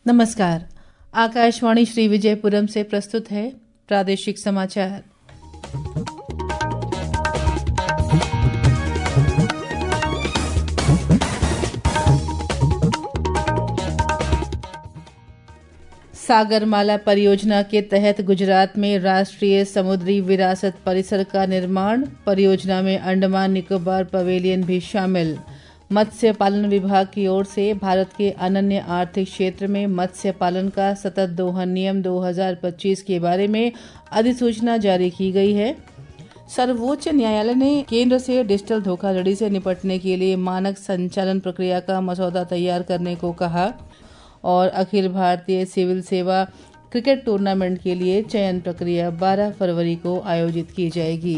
नमस्कार। आकाशवाणी श्री विजयपुरम से प्रस्तुत है प्रादेशिक समाचार। सागरमाला परियोजना के तहत गुजरात में राष्ट्रीय समुद्री विरासत परिसर का निर्माण। परियोजना में अंडमान निकोबार पवेलियन भी शामिल। मत्स्य पालन विभाग की ओर से भारत के अनन्य आर्थिक क्षेत्र में मत्स्य पालन का सतत दोहन नियम 2025 के बारे में अधिसूचना जारी की गई है। सर्वोच्च न्यायालय ने केंद्र से डिजिटल धोखाधड़ी से निपटने के लिए मानक संचालन प्रक्रिया का मसौदा तैयार करने को कहा। और अखिल भारतीय सिविल सेवा क्रिकेट टूर्नामेंट के लिए चयन प्रक्रिया 12 फरवरी को आयोजित की जाएगी।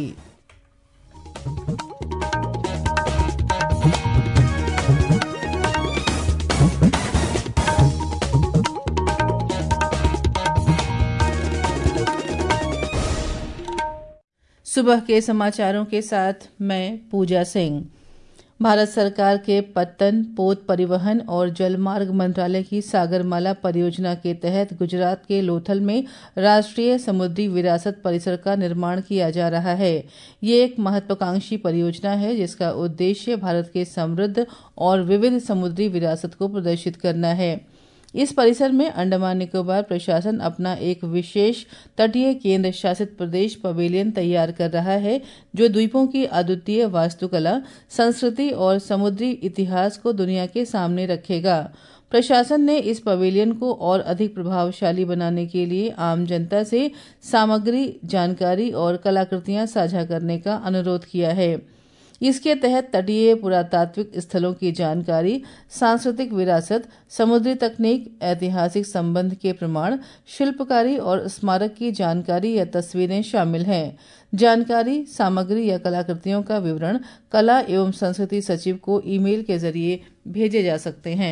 सुबह के समाचारों के साथ मैं पूजा सिंह। भारत सरकार के पत्तन, पोत परिवहन और जलमार्ग मंत्रालय की सागरमाला परियोजना के तहत गुजरात के लोथल में राष्ट्रीय समुद्री विरासत परिसर का निर्माण किया जा रहा है। ये एक महत्वाकांक्षी परियोजना है जिसका उद्देश्य भारत के समृद्ध और विविध समुद्री विरासत को प्रदर्शित करना है। इस परिसर में अंडमान निकोबार प्रशासन अपना एक विशेष तटीय केंद्र शासित प्रदेश पवेलियन तैयार कर रहा है, जो द्वीपों की अद्वितीय वास्तुकला, संस्कृति और समुद्री इतिहास को दुनिया के सामने रखेगा। प्रशासन ने इस पवेलियन को और अधिक प्रभावशाली बनाने के लिए आम जनता से सामग्री, जानकारी और कलाकृतियां साझा करने का अनुरोध किया है। इसके तहत तटीय पुरातात्विक स्थलों की जानकारी, सांस्कृतिक विरासत, समुद्री तकनीक, ऐतिहासिक संबंध के प्रमाण, शिल्पकारी और स्मारक की जानकारी या तस्वीरें शामिल हैं। जानकारी, सामग्री या कलाकृतियों का विवरण कला एवं संस्कृति सचिव को ईमेल के जरिए भेजे जा सकते हैं।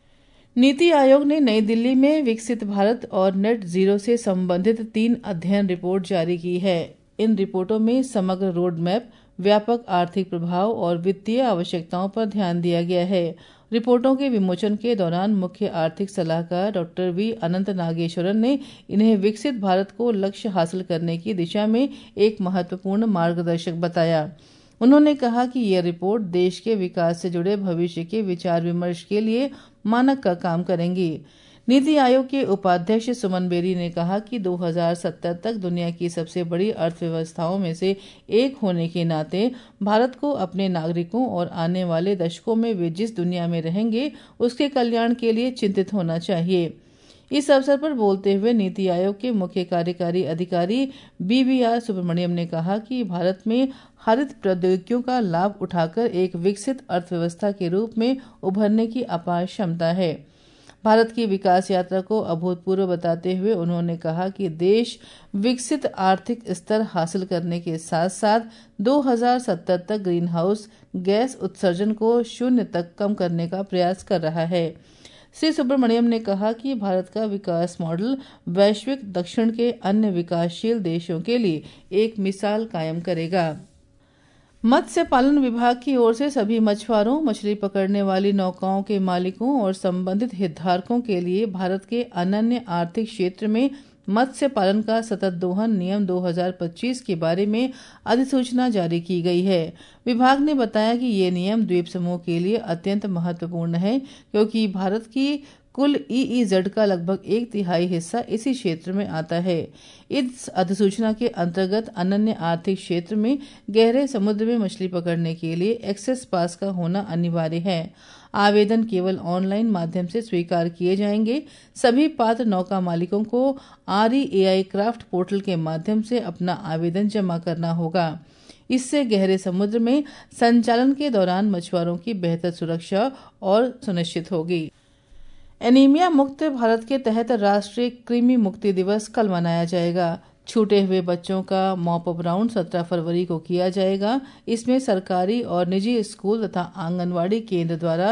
नीति आयोग ने नई दिल्ली में विकसित भारत और नेट जीरो से संबंधित 3 अध्ययन रिपोर्ट जारी की है। इन रिपोर्टों में समग्र रोड मैप, व्यापक आर्थिक प्रभाव और वित्तीय आवश्यकताओं पर ध्यान दिया गया है। रिपोर्टों के विमोचन के दौरान मुख्य आर्थिक सलाहकार डॉक्टर वी अनंत नागेश्वरन ने इन्हें विकसित भारत को लक्ष्य हासिल करने की दिशा में एक महत्वपूर्ण मार्गदर्शक बताया। उन्होंने कहा कि यह रिपोर्ट देश के विकास से जुड़े भविष्य के विचार विमर्श के लिए मानक का काम करेंगी। नीति आयोग के उपाध्यक्ष सुमन बेरी ने कहा कि 2070 तक दुनिया की सबसे बड़ी अर्थव्यवस्थाओं में से एक होने के नाते भारत को अपने नागरिकों और आने वाले दशकों में वे जिस दुनिया में रहेंगे उसके कल्याण के लिए चिंतित होना चाहिए। इस अवसर पर बोलते हुए नीति आयोग के मुख्य कार्यकारी अधिकारी BVR सुब्रमण्यम ने कहा कि भारत में हरित प्रौद्योगिकियों का लाभ उठाकर एक विकसित अर्थव्यवस्था के रूप में उभरने की अपार क्षमता है। भारत की विकास यात्रा को अभूतपूर्व बताते हुए उन्होंने कहा कि देश विकसित आर्थिक स्तर हासिल करने के साथ साथ 2070 तक ग्रीन हाउस गैस उत्सर्जन को 0 तक कम करने का प्रयास कर रहा है। श्री सुब्रमण्यम ने कहा कि भारत का विकास मॉडल वैश्विक दक्षिण के अन्य विकासशील देशों के लिए एक मिसाल कायम करेगा। मत्स्य पालन विभाग की ओर से सभी मछुआरों, मछली पकड़ने वाली नौकाओं के मालिकों और संबंधित हितधारकों के लिए भारत के अनन्य आर्थिक क्षेत्र में मत्स्य पालन का सतत दोहन नियम 2025 के बारे में अधिसूचना जारी की गई है। विभाग ने बताया कि ये नियम द्वीप समूह के लिए अत्यंत महत्वपूर्ण है, क्योंकि भारत की कुल EEZ का लगभग 1/3 हिस्सा इसी क्षेत्र में आता है। इस अधिसूचना के अंतर्गत अनन्य आर्थिक क्षेत्र में गहरे समुद्र में मछली पकड़ने के लिए एक्सेस पास का होना अनिवार्य है। आवेदन केवल ऑनलाइन माध्यम से स्वीकार किए जाएंगे। सभी पात्र नौका मालिकों को REAI क्राफ्ट पोर्टल के माध्यम से अपना आवेदन जमा करना होगा। इससे गहरे समुद्र में संचालन के दौरान मछुआरों की बेहतर सुरक्षा और सुनिश्चित होगी। एनीमिया मुक्त भारत के तहत राष्ट्रीय कृमि मुक्ति दिवस कल मनाया जाएगा। छूटे हुए बच्चों का मॉप अप राउंड 17 फरवरी को किया जाएगा। इसमें सरकारी और निजी स्कूल तथा आंगनवाड़ी केंद्र द्वारा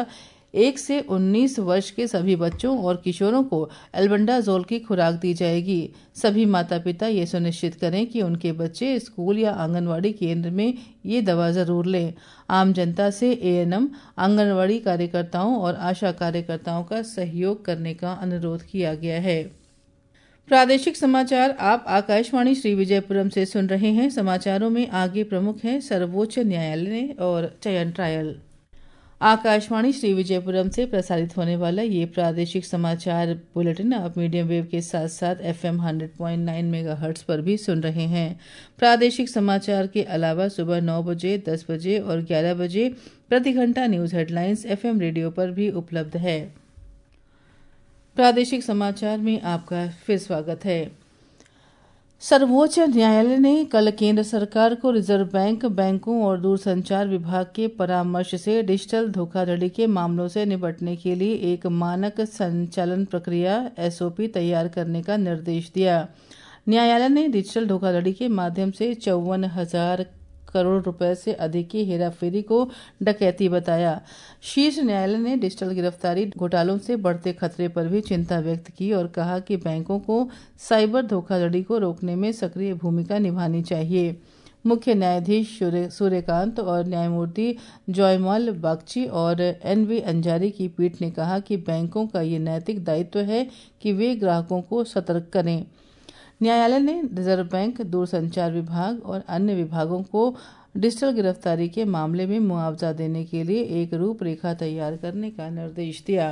1 से 19 वर्ष के सभी बच्चों और किशोरों को एल्बेंडाजोल की खुराक दी जाएगी। सभी माता पिता ये सुनिश्चित करें कि उनके बच्चे स्कूल या आंगनवाड़ी केंद्र में ये दवा जरूर लें। आम जनता से एएनएम, आंगनवाड़ी कार्यकर्ताओं और आशा कार्यकर्ताओं का सहयोग करने का अनुरोध किया गया है। प्रादेशिक समाचार आप आकाशवाणी श्री विजयपुरम से सुन रहे हैं। समाचारों में आगे प्रमुख हैं सर्वोच्च न्यायालय और चयन ट्रायल। आकाशवाणी श्री विजयपुरम से प्रसारित होने वाला ये प्रादेशिक समाचार बुलेटिन आप मीडियम वेव के साथ साथ FM 100.9 मेगाहर्ट्ज पर भी सुन रहे हैं। प्रादेशिक समाचार के अलावा सुबह 9 बजे, 10 बजे और 11 बजे प्रति घंटा न्यूज हेडलाइंस FM रेडियो पर भी उपलब्ध है। प्रादेशिक समाचार में आपका फिर स्वागत है। सर्वोच्च न्यायालय ने कल केंद्र सरकार को रिजर्व बैंक, बैंकों और दूरसंचार विभाग के परामर्श से डिजिटल धोखाधड़ी के मामलों से निपटने के लिए एक मानक संचालन प्रक्रिया SOP तैयार करने का निर्देश दिया। न्यायालय ने डिजिटल धोखाधड़ी के माध्यम से 54,000 करोड़ रुपए से अधिक की हेराफेरी को डकैती बताया। शीर्ष न्यायालय ने डिजिटल गिरफ्तारी घोटालों से बढ़ते खतरे पर भी चिंता व्यक्त की और कहा कि बैंकों को साइबर धोखाधड़ी को रोकने में सक्रिय भूमिका निभानी चाहिए। मुख्य न्यायाधीश सूर्यकांत और न्यायमूर्ति जयमाल बागची और NV अंजारी की पीठ ने कहा कि बैंकों का ये नैतिक दायित्व है कि वे ग्राहकों को सतर्क करें। न्यायालय ने रिजर्व बैंक, दूरसंचार विभाग और अन्य विभागों को डिजिटल गिरफ्तारी के मामले में मुआवजा देने के लिए एक रूपरेखा तैयार करने का निर्देश दिया।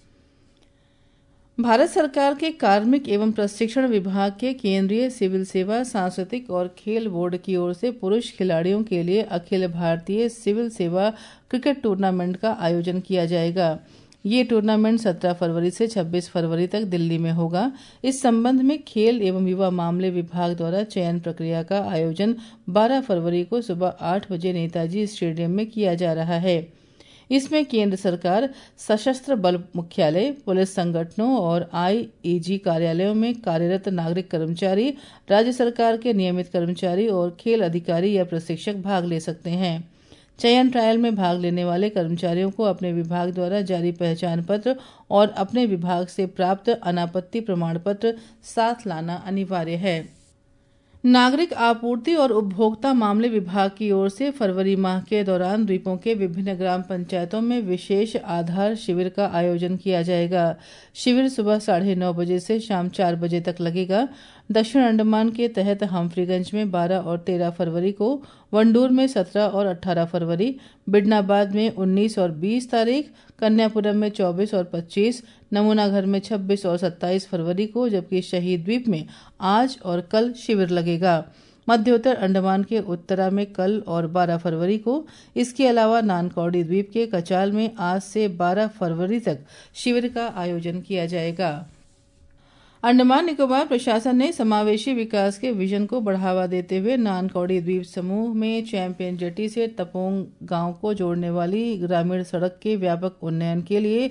भारत सरकार के कार्मिक एवं प्रशिक्षण विभाग के केंद्रीय सिविल सेवा, सांस्कृतिक और खेल बोर्ड की ओर से पुरुष खिलाड़ियों के लिए अखिल भारतीय सिविल सेवा क्रिकेट टूर्नामेंट का आयोजन किया जाएगा। ये टूर्नामेंट 17 फरवरी से 26 फरवरी तक दिल्ली में होगा। इस संबंध में खेल एवं युवा मामले विभाग द्वारा चयन प्रक्रिया का आयोजन 12 फरवरी को सुबह 8 बजे नेताजी स्टेडियम में किया जा रहा है। इसमें केंद्र सरकार, सशस्त्र बल मुख्यालय, पुलिस संगठनों और IAG कार्यालयों में कार्यरत नागरिक कर्मचारी, राज्य सरकार के नियमित कर्मचारी और खेल अधिकारी या प्रशिक्षक भाग ले सकते हैं। चयन ट्रायल में भाग लेने वाले कर्मचारियों को अपने विभाग द्वारा जारी पहचान पत्र और अपने विभाग से प्राप्त अनापत्ति प्रमाण पत्र साथ लाना अनिवार्य है। नागरिक आपूर्ति और उपभोक्ता मामले विभाग की ओर से फरवरी माह के दौरान द्वीपों के विभिन्न ग्राम पंचायतों में विशेष आधार शिविर का आयोजन किया जाएगा। शिविर सुबह 9:30 बजे से शाम 4 बजे तक लगेगा। दक्षिण अंडमान के तहत हम्फ्रीगंज में 12 और 13 फरवरी को, वंडूर में 17 और 18 फरवरी, बिडनाबाद में 19 और 20 तारीख, कन्यापुरम में 24 और 25, नमूनाघर में 26 और 27 फरवरी को, जबकि शहीद द्वीप में आज और कल शिविर लगेगा। मध्योत्तर अंडमान के उत्तरा में कल और 12 फरवरी को, इसके अलावा नानकौड़ी द्वीप के कचाल में आज से 12 फरवरी तक शिविर का आयोजन किया जाएगा। अंडमान निकोबार प्रशासन ने समावेशी विकास के विजन को बढ़ावा देते हुए नानकौड़ी द्वीप समूह में चैंपियन जेटी से तपोंग गांव को जोड़ने वाली ग्रामीण सड़क के व्यापक उन्नयन के लिए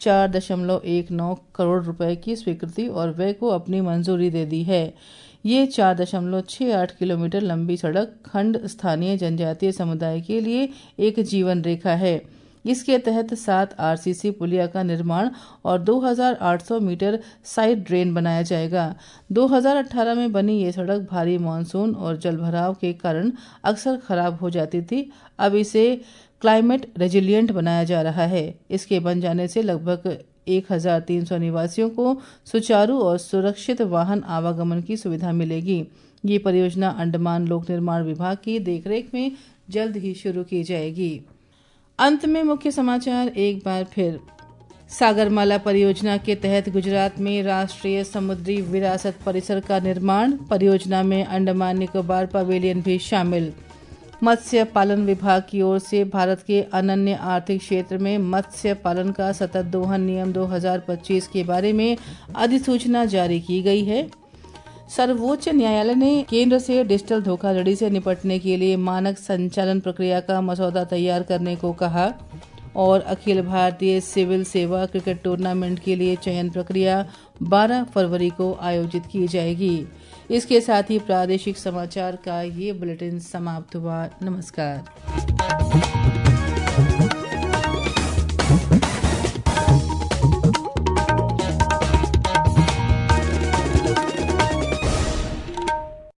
4.19 करोड़ रुपए की स्वीकृति और व्यय को अपनी मंजूरी दे दी है। ये 4.68 किलोमीटर लंबी सड़क खंड स्थानीय जनजातीय समुदाय के लिए एक जीवन रेखा है। इसके तहत 7 RCC पुलिया का निर्माण और 2800 मीटर साइड ड्रेन बनाया जाएगा। 2018 में बनी ये सड़क भारी मानसून और जलभराव के कारण अक्सर खराब हो जाती थी। अब इसे क्लाइमेट रेजिलिएंट बनाया जा रहा है। इसके बन जाने से लगभग 1300 निवासियों को सुचारू और सुरक्षित वाहन आवागमन की सुविधा मिलेगी। ये परियोजना अंडमान लोक निर्माण विभाग की देखरेख में जल्द ही शुरू की जाएगी। अंत में मुख्य समाचार एक बार फिर। सागरमाला परियोजना के तहत गुजरात में राष्ट्रीय समुद्री विरासत परिसर का निर्माण, परियोजना में अंडमान निकोबार पवेलियन भी शामिल। मत्स्य पालन विभाग की ओर से भारत के अनन्य आर्थिक क्षेत्र में मत्स्य पालन का सतत दोहन नियम 2025 के बारे में अधिसूचना जारी की गई है। सर्वोच्च न्यायालय ने केंद्र से डिजिटल धोखाधड़ी से निपटने के लिए मानक संचालन प्रक्रिया का मसौदा तैयार करने को कहा और अखिल भारतीय सिविल सेवा क्रिकेट टूर्नामेंट के लिए चयन प्रक्रिया 12 फरवरी को आयोजित की जाएगी। इसके साथ ही प्रादेशिक समाचार का ये बुलेटिन समाप्त हुआ। नमस्कार।